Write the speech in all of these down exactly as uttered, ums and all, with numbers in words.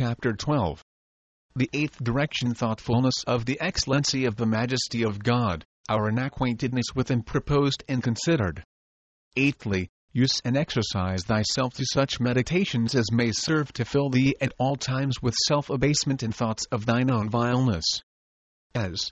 Chapter twelve. The eighth direction: thougtfulness of the excellency of the majesty of God, our unacquaintedness with Him proposed and considered. Eighthly, use and exercise thyself to such meditations as may serve to fill thee at all times with self-abasement and thoughts of thine own vileness. As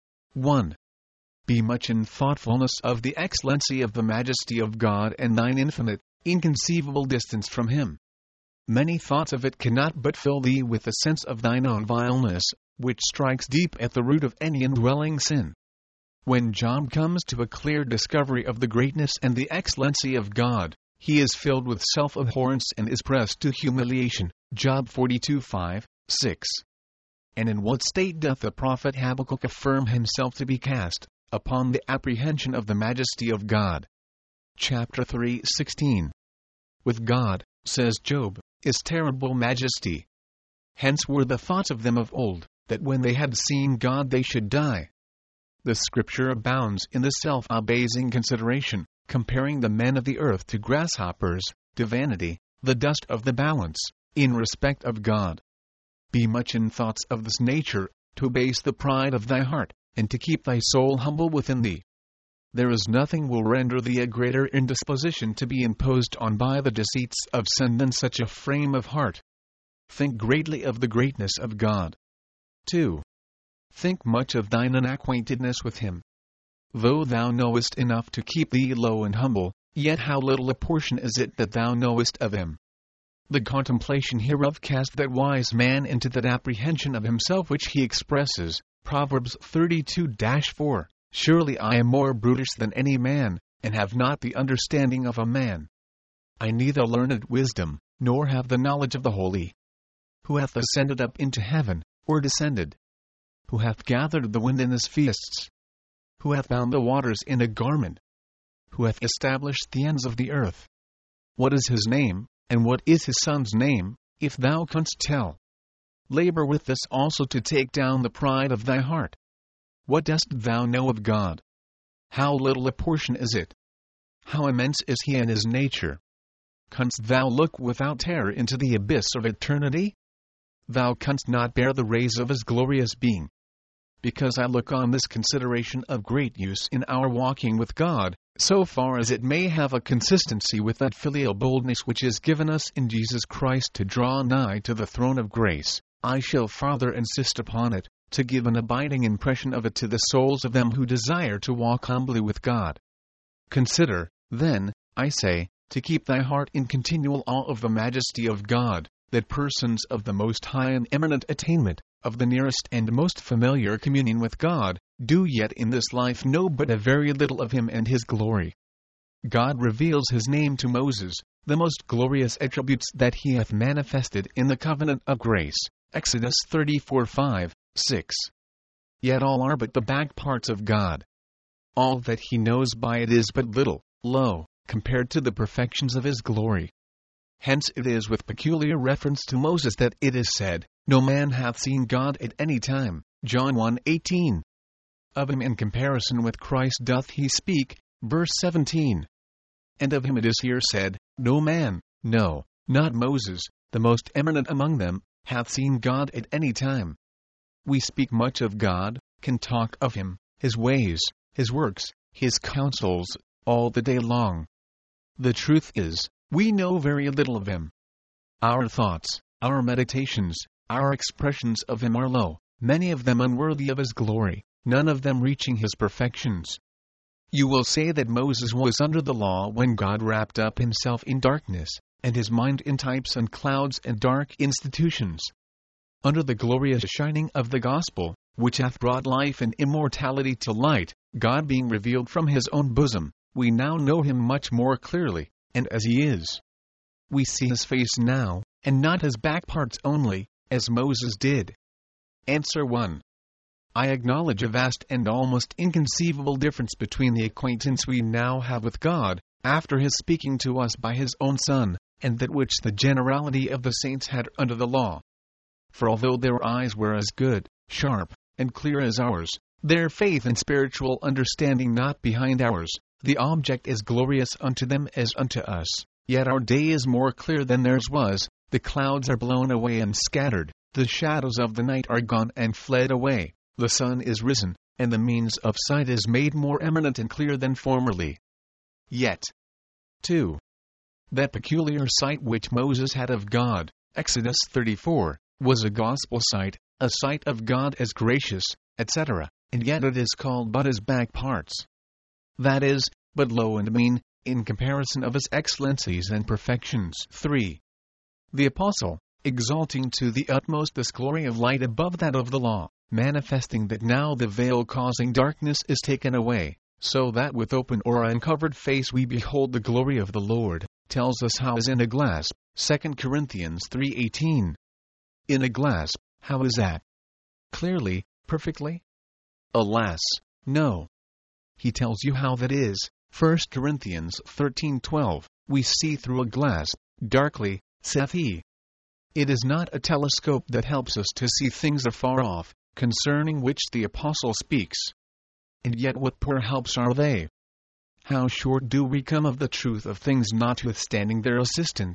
one. Be much in thoughtfulness of the excellency of the majesty of God and thine infinite, inconceivable distance from Him. Many thoughts of it cannot but fill thee with the sense of thine own vileness, which strikes deep at the root of any indwelling sin. When Job comes to a clear discovery of the greatness and the excellency of God, he is filled with self-abhorrence and is pressed to humiliation. Job forty-two five, six. And in what state doth the prophet Habakkuk affirm himself to be cast? Upon the apprehension of the majesty of God. Chapter three sixteen. With God, says Job, is terrible majesty. Hence were the thoughts of them of old, that when they had seen God they should die. The Scripture abounds in the self-abasing consideration, comparing the men of the earth to grasshoppers, to vanity, the dust of the balance, in respect of God. Be much in thoughts of this nature, to abase the pride of thy heart, and to keep thy soul humble within thee. There is nothing will render thee a greater indisposition to be imposed on by the deceits of sin than such a frame of heart. Think greatly of the greatness of God. two. Think much of thine unacquaintedness with Him. Though thou knowest enough to keep thee low and humble, yet how little a portion is it that thou knowest of Him. The contemplation hereof cast that wise man into that apprehension of himself which he expresses, Proverbs thirty-two four. Surely I am more brutish than any man, and have not the understanding of a man. I neither learned wisdom, nor have the knowledge of the holy. Who hath ascended up into heaven, or descended? Who hath gathered the wind in his fists? Who hath bound the waters in a garment? Who hath established the ends of the earth? What is his name, and what is his son's name, if thou canst tell? Labor with this also to take down the pride of thy heart. What dost thou know of God? How little a portion is it? How immense is He in His nature? Canst thou look without terror into the abyss of eternity? Thou canst not bear the rays of His glorious being. Because I look on this consideration of great use in our walking with God, so far as it may have a consistency with that filial boldness which is given us in Jesus Christ to draw nigh to the throne of grace, I shall farther insist upon it, to give an abiding impression of it to the souls of them who desire to walk humbly with God. Consider, then, I say, to keep thy heart in continual awe of the majesty of God, that persons of the most high and eminent attainment, of the nearest and most familiar communion with God, do yet in this life know but a very little of Him and His glory. God reveals His name to Moses, the most glorious attributes that He hath manifested in the covenant of grace. Exodus thirty-four five, six. Yet all are but the back parts of God. All that He knows by it is but little, lo, compared to the perfections of His glory. Hence it is with peculiar reference to Moses that it is said, No man hath seen God at any time. John one eighteen. Of Him in comparison with Christ doth he speak, verse seventeen. And of Him it is here said, No man, no, not Moses, the most eminent among them, hath seen God at any time. We speak much of God, can talk of Him, His ways, His works, His counsels, all the day long. The truth is, we know very little of Him. Our thoughts, our meditations, our expressions of Him are low, many of them unworthy of His glory, none of them reaching His perfections. You will say that Moses was under the law when God wrapped up Himself in darkness, and his mind in types and clouds and dark institutions. Under the glorious shining of the gospel, which hath brought life and immortality to light, God being revealed from His own bosom, we now know Him much more clearly, and as He is. We see His face now, and not His back parts only, as Moses did. Answer one. I acknowledge a vast and almost inconceivable difference between the acquaintance we now have with God, after His speaking to us by His own Son, and that which the generality of the saints had under the law. For although their eyes were as good, sharp, and clear as ours, their faith and spiritual understanding not behind ours, the object is glorious unto them as unto us, yet our day is more clear than theirs was, The clouds are blown away and scattered, the shadows of the night are gone and fled away, the sun is risen, and the means of sight is made more eminent and clear than formerly. Yet, two. That peculiar sight which Moses had of God, Exodus thirty-four, was a gospel sight, a sight of God as gracious, et cetera, and yet it is called but his back parts. That is, but low and mean, in comparison of his excellencies and perfections. three. The Apostle, exalting to the utmost this glory of light above that of the law, manifesting that now the veil causing darkness is taken away, so that with open or uncovered face we behold the glory of the Lord, tells us how as in a glass, Second Corinthians three eighteen. In a glass, how is that? Clearly, perfectly? Alas, no. He tells you how that is, First Corinthians thirteen twelve, we see through a glass, darkly, saith he. It is not a telescope that helps us to see things afar off, concerning which the Apostle speaks. And yet what poor helps are they? How short do we come of the truth of things notwithstanding their assistance?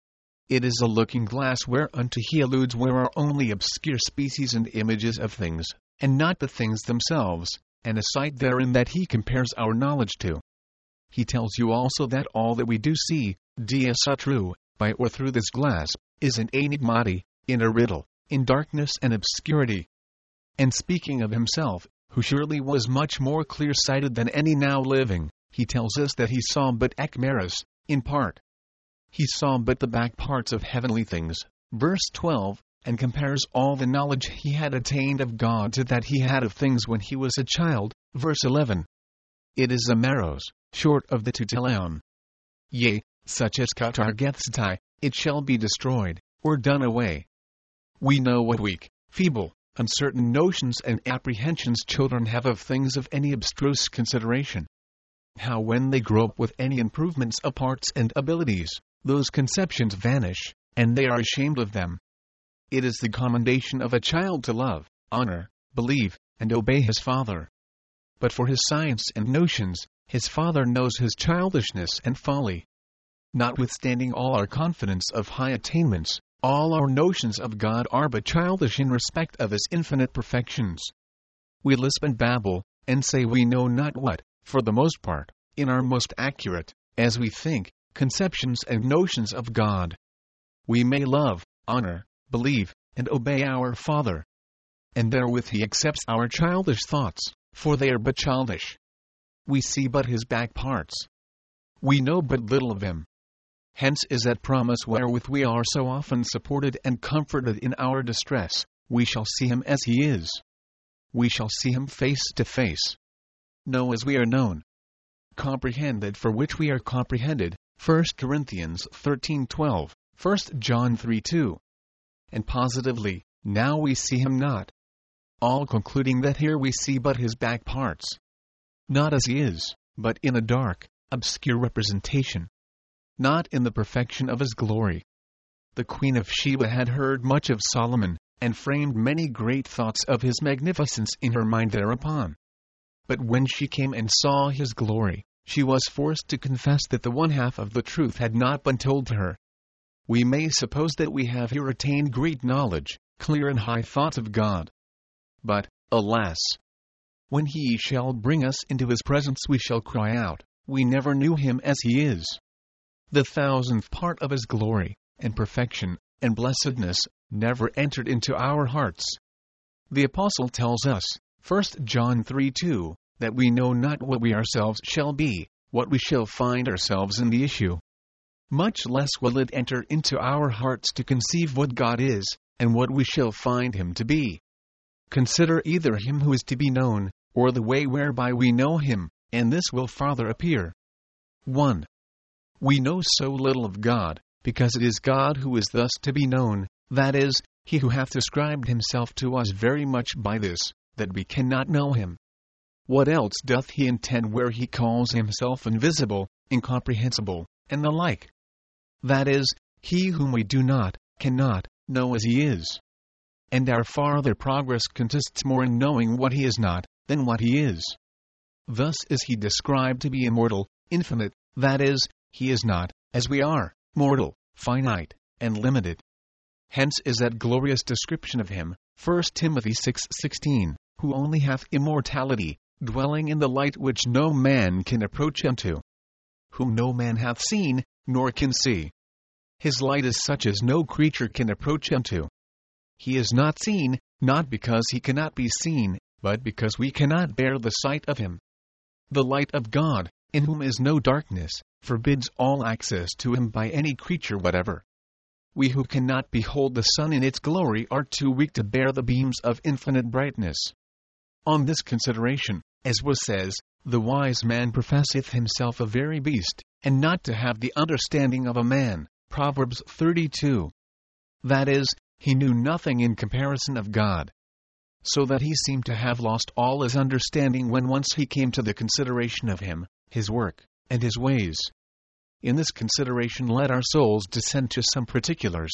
It is a looking glass whereunto he alludes where are only obscure species and images of things, and not the things themselves, and a sight therein that he compares our knowledge to. He tells you also that all that we do see, dies true, by or through this glass, is an enigmati, in a riddle, in darkness and obscurity. And speaking of himself, who surely was much more clear-sighted than any now living, he tells us that he saw but ekmeris, in part. He saw but the back parts of heavenly things, verse twelve, and compares all the knowledge he had attained of God to that he had of things when he was a child, verse eleven. It is a meros, short of the tuteleon. Yea, such as katargethstai, it shall be destroyed, or done away. We know what weak, feeble, uncertain notions and apprehensions children have of things of any abstruse consideration. How when they grow up with any improvements of parts and abilities, those conceptions vanish, and they are ashamed of them. It is the commendation of a child to love, honor, believe, and obey his father. But for his science and notions, his father knows his childishness and folly. Notwithstanding all our confidence of high attainments, all our notions of God are but childish in respect of his infinite perfections. We lisp and babble, and say we know not what, for the most part, in our most accurate, as we think, conceptions and notions of God. We may love, honor, believe, and obey our Father. And therewith he accepts our childish thoughts, for they are but childish. We see but his back parts. We know but little of him. Hence is that promise wherewith we are so often supported and comforted in our distress, we shall see him as he is. We shall see him face to face. Know as we are known. Comprehend that for which we are comprehended, First Corinthians thirteen twelve, First John three two. And positively, now we see him not. All concluding that here we see but his back parts. Not as he is, but in a dark, obscure representation. Not in the perfection of his glory. The Queen of Sheba had heard much of Solomon, and framed many great thoughts of his magnificence in her mind thereupon. But when she came and saw his glory, she was forced to confess that the one half of the truth had not been told to her. We may suppose that we have here attained great knowledge, clear and high thoughts of God. But, alas! When he shall bring us into his presence we shall cry out, we never knew him as he is. The thousandth part of his glory, and perfection, and blessedness, never entered into our hearts. The Apostle tells us, First John three two, that we know not what we ourselves shall be, what we shall find ourselves in the issue. Much less will it enter into our hearts to conceive what God is, and what we shall find him to be. Consider either him who is to be known, or the way whereby we know him, and this will farther appear. one. We know so little of God, because it is God who is thus to be known, that is, he who hath described himself to us very much by this, that we cannot know him. What else doth he intend where he calls himself invisible, incomprehensible, and the like? That is, he whom we do not, cannot, know as he is. And our farther progress consists more in knowing what he is not, than what he is. Thus is he described to be immortal, infinite, that is, he is not, as we are, mortal, finite, and limited. Hence is that glorious description of him, First Timothy six sixteen, who only hath immortality, dwelling in the light which no man can approach unto, whom no man hath seen, nor can see. His light is such as no creature can approach unto. He is not seen, not because he cannot be seen, but because we cannot bear the sight of him. The light of God, in whom is no darkness, forbids all access to him by any creature whatever. We who cannot behold the sun in its glory are too weak to bear the beams of infinite brightness. On this consideration, as was says, the wise man professeth himself a very beast, and not to have the understanding of a man. Proverbs thirty-two. That is, he knew nothing in comparison of God, so that he seemed to have lost all his understanding when once he came to the consideration of him, his work, and his ways. In this consideration let our souls descend to some particulars.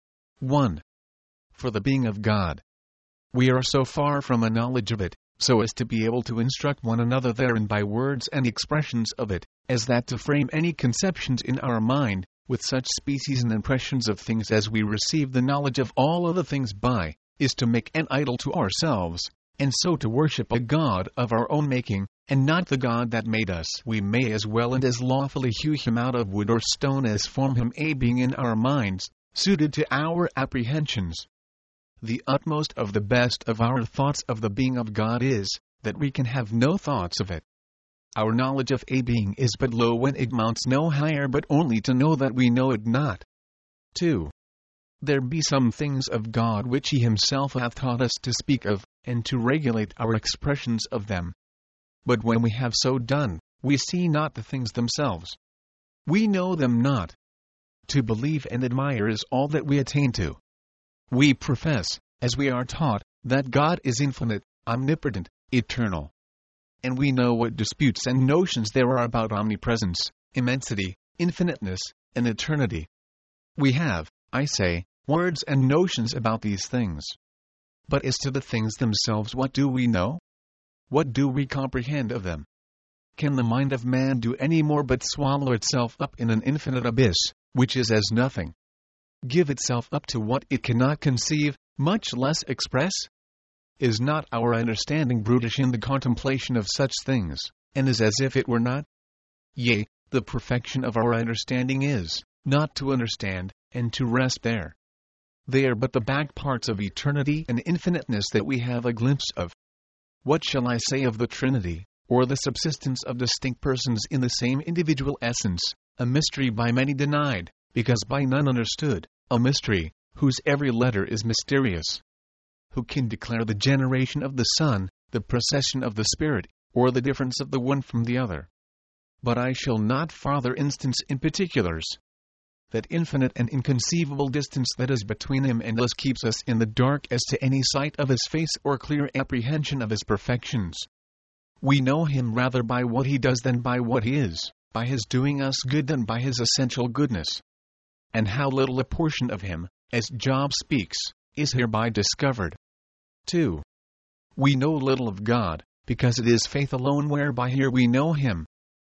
one. For the being of God. We are so far from a knowledge of it, so as to be able to instruct one another therein by words and expressions of it, as that to frame any conceptions in our mind, with such species and impressions of things as we receive the knowledge of all other things by, is to make an idol to ourselves, and so to worship a God of our own making, and not the God that made us. We may as well and as lawfully hew him out of wood or stone as form him a being in our minds, suited to our apprehensions. The utmost of the best of our thoughts of the being of God is, that we can have no thoughts of it. Our knowledge of a being is but low when it mounts no higher but only to know that we know it not. two. There be some things of God which he himself hath taught us to speak of, and to regulate our expressions of them. But when we have so done, we see not the things themselves. We know them not. To believe and admire is all that we attain to. We profess, as we are taught, that God is infinite, omnipotent, eternal. And we know what disputes and notions there are about omnipresence, immensity, infiniteness, and eternity. We have, I say, words and notions about these things. But as to the things themselves, what do we know? What do we comprehend of them? Can the mind of man do any more but swallow itself up in an infinite abyss, which is as nothing? Give itself up to what it cannot conceive, much less express? Is not our understanding brutish in the contemplation of such things, and is as if it were not? Yea, the perfection of our understanding is, not to understand, and to rest there. They are but the back parts of eternity and infiniteness that we have a glimpse of. What shall I say of the Trinity, or the subsistence of distinct persons in the same individual essence, a mystery by many denied, because by none understood, a mystery, whose every letter is mysterious? Who can declare the generation of the Son, the procession of the Spirit, or the difference of the one from the other? But I shall not farther instance in particulars. That infinite and inconceivable distance that is between him and us keeps us in the dark as to any sight of his face or clear apprehension of his perfections. We know him rather by what he does than by what he is, by his doing us good than by his essential goodness. And how little a portion of him, as Job speaks, is hereby discovered. two. We know little of God, because it is faith alone whereby here we know him.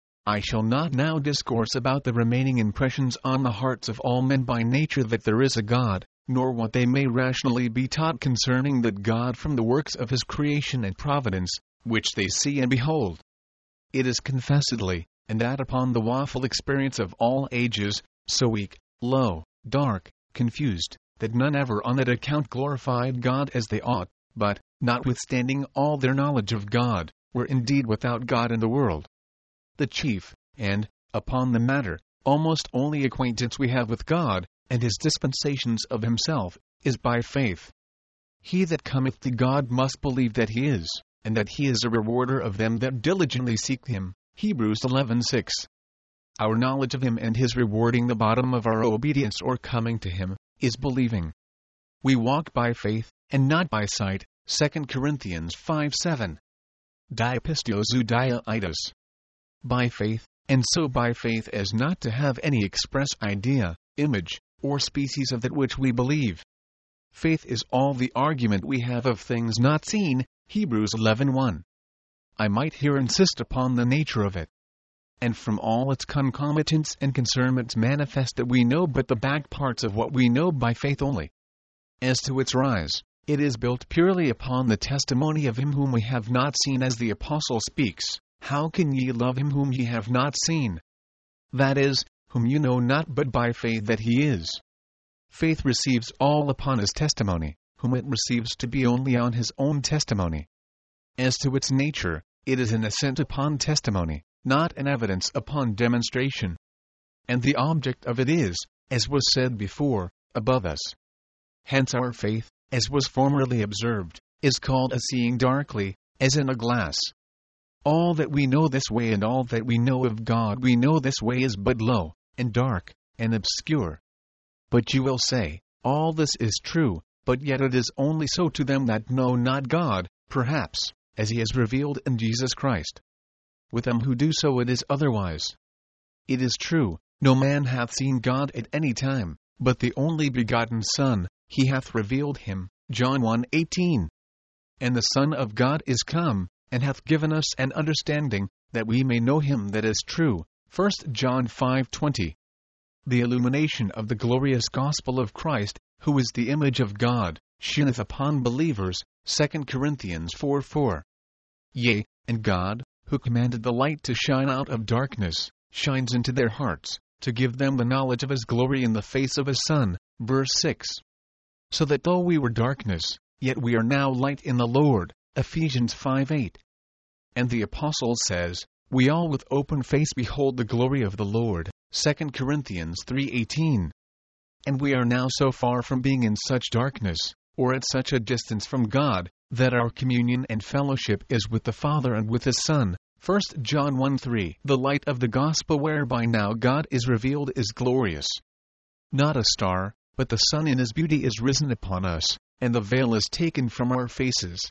I shall not now discourse about the remaining impressions on the hearts of all men by nature that there is a God, nor what they may rationally be taught concerning that God from the works of his creation and providence, which they see and behold. It is confessedly, and that upon the waffle experience of all ages, so weak, low, dark, confused, that none ever on that account glorified God as they ought, but, notwithstanding all their knowledge of God, were indeed without God in the world. The chief, and, upon the matter, almost only acquaintance we have with God, and his dispensations of himself, is by faith. He that cometh to God must believe that he is, and that he is a rewarder of them that diligently seek him. Hebrews eleven six. Our knowledge of him and his rewarding the bottom of our obedience or coming to him, is believing. We walk by faith, and not by sight. Second Corinthians five seven. Diapistio zoudiaitis. By faith, and so by faith as not to have any express idea, image, or species of that which we believe. Faith is all the argument we have of things not seen. Hebrews eleven one. I might here insist upon the nature of it, and from all its concomitants and concernments manifest that we know but the back parts of what we know by faith only. As to its rise, it is built purely upon the testimony of him whom we have not seen, as the Apostle speaks, "How can ye love him whom ye have not seen?" That is, whom you know not but by faith that he is. Faith receives all upon his testimony, whom it receives to be only on his own testimony. As to its nature, it is an assent upon testimony, not an evidence upon demonstration. And the object of it is, as was said before, above us. Hence our faith, as was formerly observed, is called a seeing darkly, as in a glass. All that we know this way and all that we know of God we know this way is but low, and dark, and obscure. But you will say, all this is true, but yet it is only so to them that know not God, perhaps, as he is revealed in Jesus Christ. With them who do so it is otherwise. It is true, no man hath seen God at any time, but the only begotten Son, he hath revealed him, John one eighteen. And the Son of God is come, and hath given us an understanding, that we may know him that is true, First John five twenty. The illumination of the glorious gospel of Christ, who is the image of God, shineth upon believers, Second Corinthians four four. Yea, and God, who commanded the light to shine out of darkness, shines into their hearts, to give them the knowledge of his glory in the face of his Son, verse six. So that though we were darkness, yet we are now light in the Lord, Ephesians five eight. And the Apostle says, we all with open face behold the glory of the Lord, Second Corinthians three eighteen. And we are now so far from being in such darkness, or at such a distance from God, that our communion and fellowship is with the Father and with his Son, First John one three. The light of the gospel whereby now God is revealed is glorious. Not a star, but the sun in his beauty is risen upon us, and the veil is taken from our faces.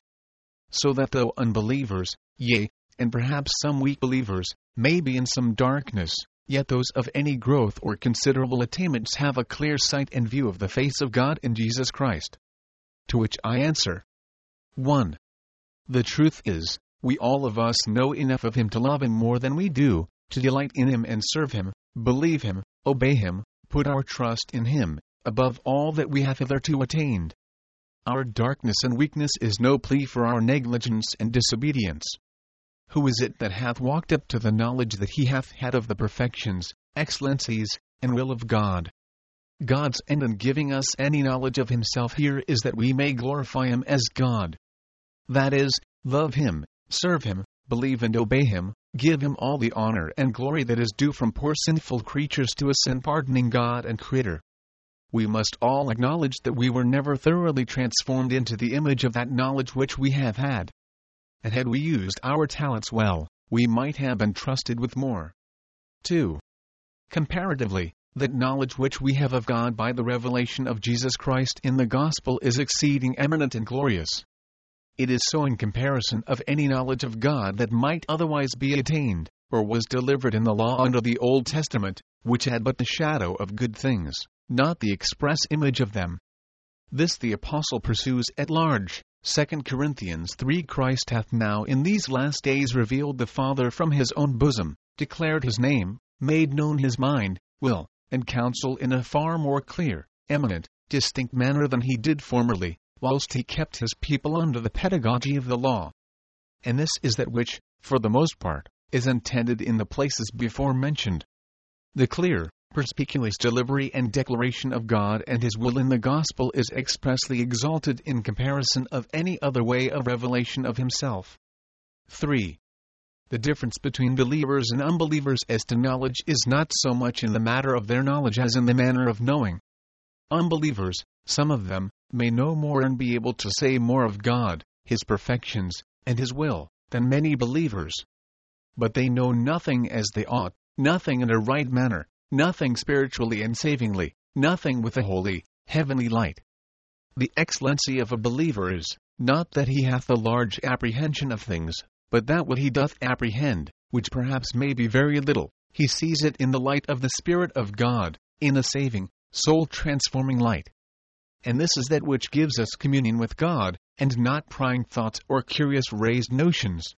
So that though unbelievers, yea, and perhaps some weak believers, may be in some darkness, yet those of any growth or considerable attainments have a clear sight and view of the face of God in Jesus Christ. To which I answer. one. The truth is, we all of us know enough of him to love him more than we do, to delight in him and serve him, believe him, obey him, put our trust in him, above all that we have hitherto attained. Our darkness and weakness is no plea for our negligence and disobedience. Who is it that hath walked up to the knowledge that he hath had of the perfections, excellencies, and will of God? God's end in giving us any knowledge of himself here is that we may glorify him as God. That is, love him, serve him, believe and obey him, give him all the honor and glory that is due from poor sinful creatures to a sin-pardoning God and Creator. We must all acknowledge that we were never thoroughly transformed into the image of that knowledge which we have had. And had we used our talents well, we might have been trusted with more. two. Comparatively, that knowledge which we have of God by the revelation of Jesus Christ in the gospel is exceeding eminent and glorious. It is so in comparison of any knowledge of God that might otherwise be attained, or was delivered in the law under the Old Testament, which had but the shadow of good things, not the express image of them. This the Apostle pursues at large, Second Corinthians three. Christ hath now in these last days revealed the Father from his own bosom, declared his name, made known his mind, will, and counsel in a far more clear, eminent, distinct manner than he did formerly, whilst he kept his people under the pedagogy of the law. And this is that which, for the most part, is intended in the places before mentioned. The clear, perspicuous delivery and declaration of God and his will in the gospel is expressly exalted in comparison of any other way of revelation of himself. three. The difference between believers and unbelievers as to knowledge is not so much in the matter of their knowledge as in the manner of knowing. Unbelievers, some of them, may know more and be able to say more of God, his perfections, and his will, than many believers. But they know nothing as they ought, nothing in a right manner, nothing spiritually and savingly, nothing with a holy, heavenly light. The excellency of a believer is, not that he hath a large apprehension of things, but that what he doth apprehend, which perhaps may be very little, he sees it in the light of the Spirit of God, in a saving, soul-transforming light. And this is that which gives us communion with God, and not prying thoughts or curious raised notions.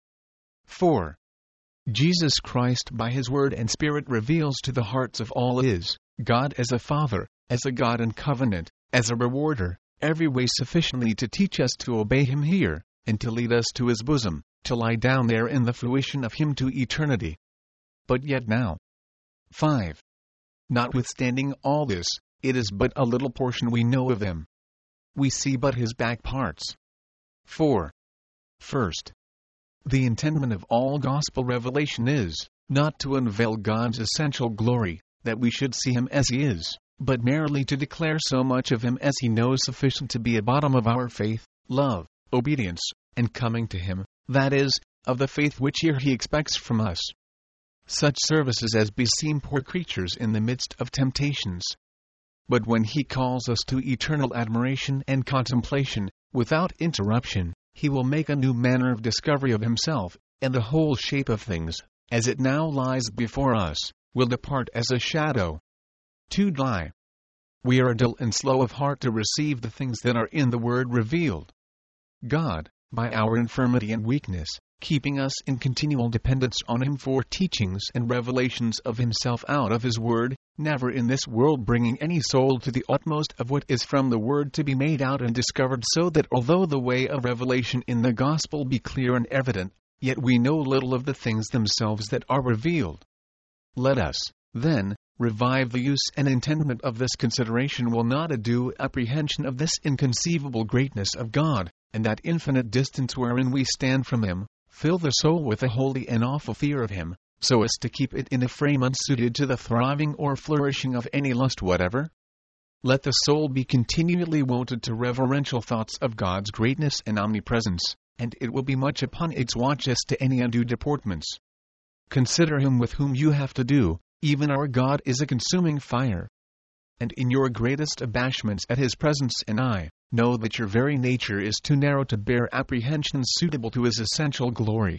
four. Jesus Christ by his word and Spirit reveals to the hearts of all is, God as a Father, as a God in covenant, as a rewarder, every way sufficiently to teach us to obey him here, and to lead us to his bosom, to lie down there in the fruition of him to eternity. But yet now. five. Notwithstanding all this, it is but a little portion we know of him. We see but his back parts. four. First, the intendment of all gospel revelation is, not to unveil God's essential glory, that we should see him as he is, but merely to declare so much of him as he knows sufficient to be a bottom of our faith, love, obedience, and coming to him, that is, of the faith which here he expects from us. Such services as beseem poor creatures in the midst of temptations. But when he calls us to eternal admiration and contemplation, without interruption, he will make a new manner of discovery of himself, and the whole shape of things, as it now lies before us, will depart as a shadow. To die. We are dull and slow of heart to receive the things that are in the Word revealed. God, by our infirmity and weakness, keeping us in continual dependence on him for teachings and revelations of himself out of his Word, never in this world bringing any soul to the utmost of what is from the Word to be made out and discovered, so that although the way of revelation in the gospel be clear and evident, yet we know little of the things themselves that are revealed. Let us, then, revive the use and intendment of this consideration, will not a due apprehension of this inconceivable greatness of God, and that infinite distance wherein we stand from him, fill the soul with a holy and awful fear of him, so as to keep it in a frame unsuited to the thriving or flourishing of any lust whatever? Let the soul be continually wonted to reverential thoughts of God's greatness and omnipresence, and it will be much upon its watch as to any undue deportments. Consider him with whom you have to do, even our God is a consuming fire. And in your greatest abashments at his presence and eye, know that your very nature is too narrow to bear apprehensions suitable to his essential glory.